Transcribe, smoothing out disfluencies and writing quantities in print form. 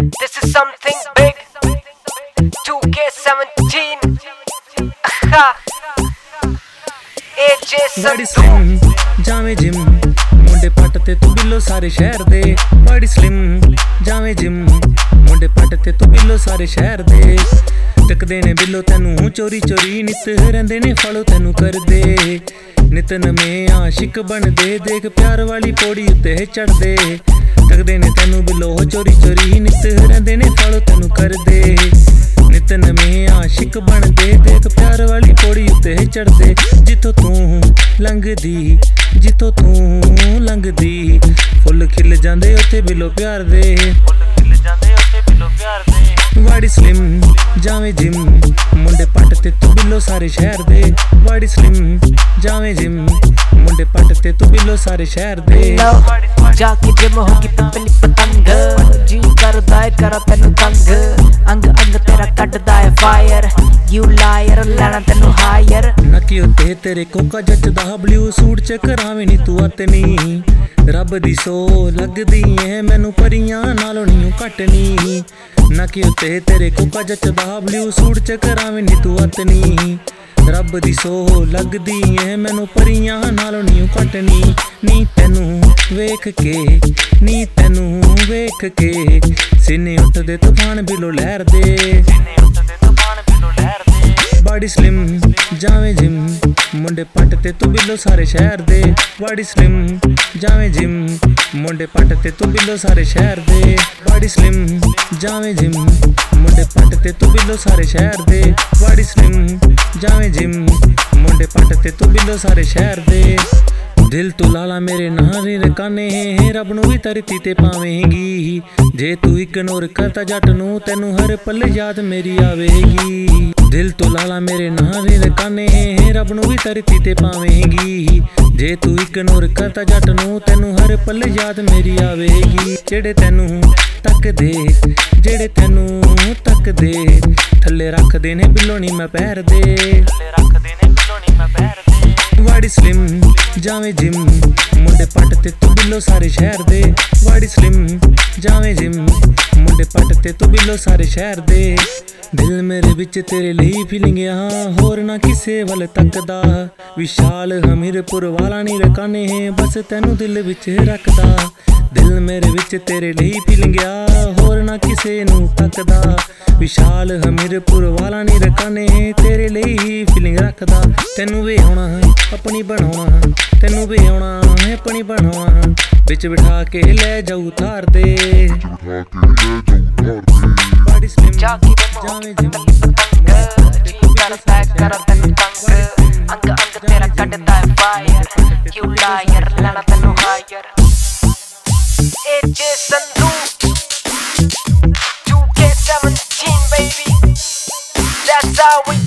This is something big. 2K17. AJ Sandu. ਜਾਵੇਂ gym ਮੁੰਡੇ ਪੱਟ ਤੇ ਤੂੰ ਬਿੱਲੋ ਸਾਰੇ ਸ਼ਹਿਰ ਦੇ ਬੜੀ ਸਲਿਮ ਜਾਵੇਂ ਜਿਮ ਮੁੰਡੇ ਪੱਟ ਤੇ ਤੂੰ ਬਿੱਲੋ ਸਾਰੇ ਸ਼ਹਿਰ ਦੇ ਟਕਦੇ ਨੇ ਬਿੱਲੋ ਤੈਨੂੰ ਚੋਰੀ ਚੋਰੀ ਨਿੱਤ ਰਹਿੰਦੇ ਨੇ ਫਾਲੋ ਤੈਨੂੰ ਕਰਦੇ ਨਿਤ ਨਵੇਂ ਆਸ਼ਿਕ ਬਣਦੇ ਦੇਖ ਪਿਆਰ ਵਾਲੀ ਪੌੜੀ ਉੱਤੇ ਚੜਦੇ ਟਕਦੇ ਨੇ ਤੈਨੂੰ ਬਿੱਲੋ ਚੋਰੀ ਚੋਰੀ ਨਿੱਤ ਰਹਿੰਦੇ ਨੇ ਫਾਲੋ ਤੈਨੂੰ ਕਰਦੇ ਨਿਤ ਨਵੇਂ ਆਸ਼ਿਕ ਬਣਦੇ ਦੇਖ ਪਿਆਰ ਵਾਲੀ ਪੌੜੀ ਉੱਤੇ ਚੜਦੇ ਜਿੱਥੋਂ ਤੂੰ ਲੰਘਦੀ ਜਿੱਥੋਂ ਤੂੰ ਲੰਘਦੀ ਫੁੱਲ ਖਿਲ ਜਾਂਦੇ ਉੱਥੇ ਬਿੱਲੋ ਪਿਆਰ ਦੇ ਵਾੜੀ ਸਲਿਮ ਜਾਵੇਂ ਜਿਮ ਮੁੰਡੇ ਪੱਟ ਤੇ ਤੂੰ ਬਿੱਲੋ ਸਾਰੇ ਸ਼ਹਿਰ ਦੇ ਵਾੜੀ ਸਲਿਮ ਜਾਵੇਂ ਜਿਮ ਮੁੰਡੇ ਪੱਟ ਤੇ ਤੂੰ ਬਿੱਲੋ ਸਾਰੇ ਸ਼ਹਿਰ ਦੇ ਜਾ ਕੇ ਜਿਮ ਹੋ ਗਈ ਪਿਪਲੀ ਪਤੰਗ ਜੀ ਕਰਦਾ ਏ ਕਰਾਂ ਤੈਨੂੰ ਤੰਗ ਅੰਗ ਅੰਗ ਤੇਰਾ ਕੱਢਦਾ ਏ ਫਾਇਰ ਯੂ ਲਾਇਰ ਲੈਣਾ ਤੈਨੂੰ ਹਾਇਰ ਨਕੀ ਉੱਤੇ ਤੇਰੇ ਕੋਕਾ ਜੱਚਦਾ ਬਲੂ ਸੂਟ ਚ ਕਰਾਵੇਂ ਨੀ ਤੂੰ ਅਤਨੀ ਰੱਬ ਦੀ ਸੋ ਲੱਗਦੀ ਏ ਮੈਨੂੰ ਪਰੀਆਂ ਨਾਲੋਂ ਨੀ ਘੱਟ ਨੀ ਨਕੀ ਉੱਤੇ ਤੇਰੇ ਕੋਕਾ ਜੱਚਦਾ ਬਲੂ ਸੂਟ ਚ ਕਰਾਵੇਂ ਨੀ ਤੂੰ ਅਤਨੀ ਰੱਬ ਦੀ ਸੋ ਲੱਗਦੀ ਏ ਮੈਨੂੰ ਪਰੀਆਂ ਨਾਲੋਂ ਨੀ ਘੱਟ ਨੀ ਤੈਨੂੰ ਵੇਖ ਕੇ ਨੀ ਤੈਨੂੰ ਵੇਖ ਕੇ ਸੀਨੇ ਉੱਠਦੇ ਤੂਫਾਨ ਬਿੱਲੋ ਲਹਿਰ ਦੇ ਬਾਡੀ ਸਲਿਮ ਜਾਵੇਂ ਜਿਮ ਮੁੰਡੇ ਪੱਟ ਤੇ ਤੂੰ ਬਿੱਲੋ ਸਾਰੇ ਸ਼ਹਿਰ ਦੇ ਬਾਡੀ ਸਲਿਮ ਜਾਵੇਂ ਜਿਮ ਮੁੰਡੇ ਪੱਟ ਤੇ ਤੂੰ ਬਿੱਲੋ ਸਾਰੇ ਸ਼ਹਿਰ ਦੇ ਬਾਡੀ ਸਲਿਮ ਜਾਵੇਂ ਜਿਮ ਮੁੰਡੇ ਪੱਟ ਤੇ ਤੂੰ ਬਿੱਲੋ ਸਾਰੇ ਸ਼ਹਿਰ ਦੇ ਬਾਡੀ ਸਲਿਮ ਜਾਵੇਂ ਜਿਮ ਮੁੰਡੇ ਪੱਟ ਤੇ ਤੂੰ ਬਿੱਲੋ ਸਾਰੇ ਸ਼ਹਿਰ ਦੇ ਦਿਲ ਤੂੰ ਲਾਲਾ ਮੇਰੇ ਨਾਰੇ ਰਕਾਨੇ ਰੱਬ ਨੂੰ ਵੀ ਧਰਤੀ ਤੇ ਪਾਵੇਂਗੀ ਜੇ ਤੂੰ ਇਗਨੋਰ ਕਰਤਾ ਜੱਟ ਨੂੰ ਤੈਨੂੰ ਹਰ ਪਲ ਯਾਦ ਮੇਰੀ ਆਵੇਗੀ ਦਿਲ ਤੂੰ ਲਾਲਾ ਮੇਰੇ ਨਾਰੇ ਰਕਾਨੇ ਰੱਬ ਨੂੰ ਵੀ ਧਰਤੀ ਤੇ ਪਾਵੇਂਗੀ ਜੇ ਤੂੰ ਇਗਨੋਰ ਕਰਤਾ ਜੱਟ ਨੂੰ ਤੈਨੂੰ ਹਰ ਪਲ ਯਾਦ ਮੇਰੀ ਆਵੇਗੀ ਜਿਹੜੇ ਤੈਨੂੰ ਤੱਕਦੇ ਥੱਲੇ ਰੱਖਦੇ ਨੇ ਬਿੱਲੋ ਨੀ ਮੈਂ ਪੈਰ ਦੇ ਵਾੜੀ ਸਲਿਮ ਜਾਵੇਂ ਜਿਮ ਮੁੰਡੇ ਪੱਟ ਤੇ ਤੂੰ ਬਿੱਲੋ ਸਾਰੇ ਸ਼ਹਿਰ ਦੇ ਵਾੜੀ ਸਲਿਮ ਜਾਵੇਂ ਜਿਮ ਮੁੰਡੇ ਪੱਟ ਤੇ ਤੂੰ ਬਿੱਲੋ ਸਾਰੇ ਸ਼ਹਿਰ ਦੇ ਦਿਲ ਮੇਰੇ ਵਿੱਚ ਤੇਰੇ ਲਈ ਫੀਲਿੰਗ ਆ ਹੋਰ ਨਾ ਕਿਸੇ ਵੱਲ ਤੱਕਦਾ ਵਿਸ਼ਾਲ ਹਮੀਰਪੁਰ ਵਾਲਾ ਨੀ ਰਕਾਨੇ ਬਸ ਤੈਨੂੰ ਦਿਲ ਵਿੱਚ ਰੱਖਦਾ ਦਿਲ ਮੇਰੇ ਵਿੱਚ ਤੇਰੇ ਲਈ ਫੀਲਿੰਗ ਆ ਹੋਰ ਨਾ ਕਿਸੇ ਨੂੰ ਤੱਕਦਾ ਵਿਸ਼ਾਲ ਹਮੀਰਪੁਰ ਵਾਲਾ ਨੀ ਰਕਾਨੇ ਤੇਰੇ ਲਈ ਹੀ ਫੀਲਿੰਗ ਰੱਖਦਾ ਤੈਨੂੰ ਵੀ ਆਉਣਾ ਆਪਣੀ ਬਣਾਉਣਾ ਤੈਨੂੰ ਵੀ ਆਉਣਾ ਆਪਣੀ ਬਣਾਉਣਾ ਵਿੱਚ ਬਿਠਾ ਕੇ ਲੈ ਜਾਊ ਧਾਰ ਦੇ ਬਾਡੀ ਸਲਿਮ ਜਾਵੇਂ ਜਿਮ ਜੀ ਕਰਦਾ ਏ ਕਰਾਂ ਤੈਨੂੰ ਤੰਗ ਅੰਗ ਅੰਗ ਤੇਰਾ ਕੱਢਦਾ ਏ ਫਾਇਰ ਯੂ ਲਾਇਰ ਲੈਣਾ ਤੈਨੂੰ hire AJ Sandu 2K17 baby that's how we